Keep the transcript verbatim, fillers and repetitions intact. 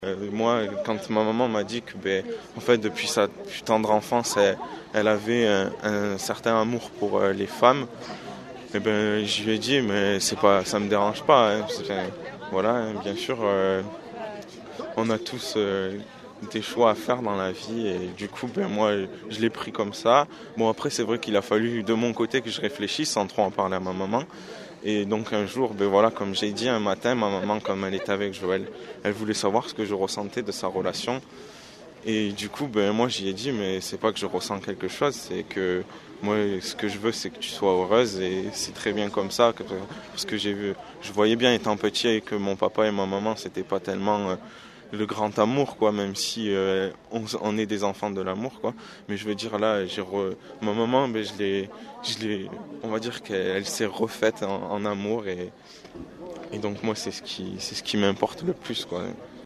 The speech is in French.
Euh, moi, quand ma maman m'a dit que, ben, en fait, depuis sa plus tendre enfance, elle, elle avait un, un certain amour pour euh, les femmes, eh ben, je lui ai dit, mais c'est pas, ça me dérange pas, hein. C'est- enfin, voilà, hein, bien sûr, euh, on a tous euh, des choix à faire dans la vie et du coup, ben, moi, je l'ai pris comme ça. Bon, après, c'est vrai qu'il a fallu de mon côté que je réfléchisse sans trop en parler à ma maman. Et donc un jour, ben voilà, comme j'ai dit, un matin, ma maman, comme elle était avec Joël, elle voulait savoir ce que je ressentais de sa relation. Et du coup, ben moi, j'y ai dit, mais c'est pas que je ressens quelque chose, c'est que moi, ce que je veux, c'est que tu sois heureuse et c'est très bien comme ça. Que- parce que j'ai vu, je voyais bien étant petit que mon papa et ma maman, c'était pas tellement euh, le grand amour, quoi, même si euh, on, on est des enfants de l'amour, quoi. Mais je veux dire, là, j'ai re- ma maman, ben, je l'ai, je l'ai, on va dire qu'elle elle s'est refaite en, en amour et, et donc moi, c'est ce qui, c'est ce qui m'importe le plus, quoi.